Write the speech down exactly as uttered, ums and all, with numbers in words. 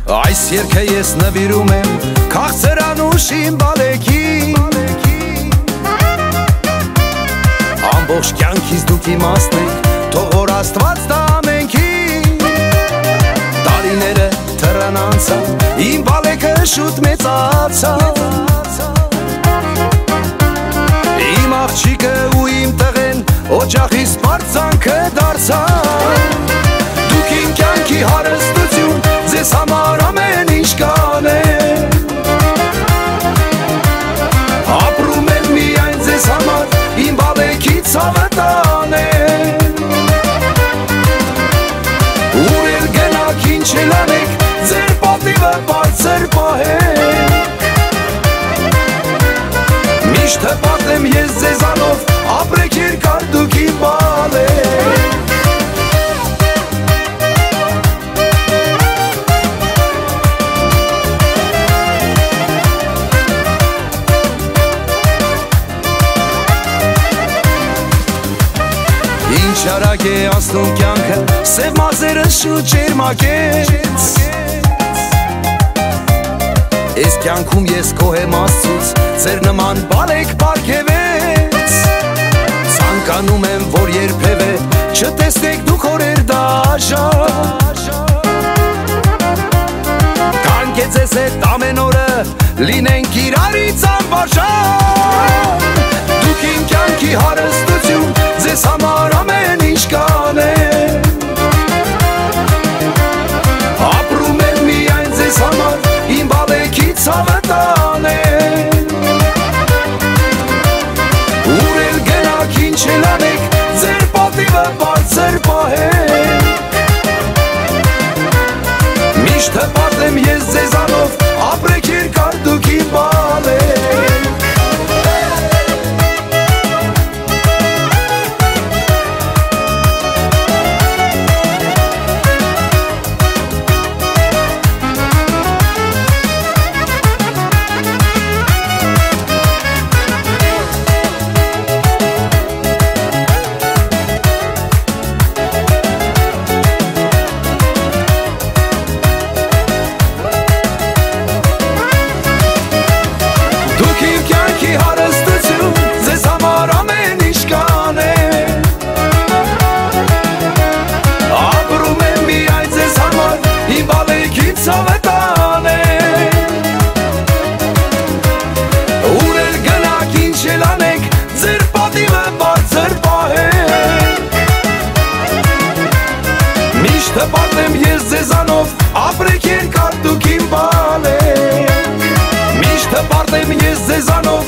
Այս երգը ես նվիրում եմ քաղցրանուշին բալեքին, ամբողջ կյանքից դուք իմաստ եք, թող որ Աստված տա ամենքին։ Տարիները թռան անցան, իմ բալեքը շուտ մեծացավ, իմ աղջիկը ու իմ տղեն օջախիս պարծանքը դարձան։ Դուք իմ կյանքի հարստություն, ձեզ համար ամեն ինչ կանեմ, ապրում եմ միայն ձեզ համար, իմ բալեքի ցավը տանեմ։ Ուր էլ գնաք, ինչ էլ անեք, ձեր պատիվը բարձր պահեք, միշտ հպատեմ ես ձեզանով, ապրեք երկար դուք իմ բալեք։ Ինչ արագ է անցնում կյանքը, սև մազերը շուտ ջերմակեց, Էս կյանքում ես գոհ եմ Աստծուց, ձեր նման բալեք պարգևեց, ցանկանում եմ, որ երբևէ չտեսնեք դուք օրեր դաժան, կանք է ձեզ հետ ամեն օրը, լինենք իրարից անբաժան, դուք իմ կյանքի հարստություն, ձեզ համար ամեն ինչ կանեմ, ապրում եմ միայն ձեզ համար, իմ բալեքի ցավը տանեմ, ուր էլ գնաք, ինչ էլ անեք, ձեր պատիվը բարձր պահեք, միշտ հպատեմ ես ձեզանով, ապրեք երկար դուք իմ բալեք։ Հպատեմ ես ձեզանով, ապրեք երկար դուք իմ բալեք, միշտ հպատեմ ես ձեզանով,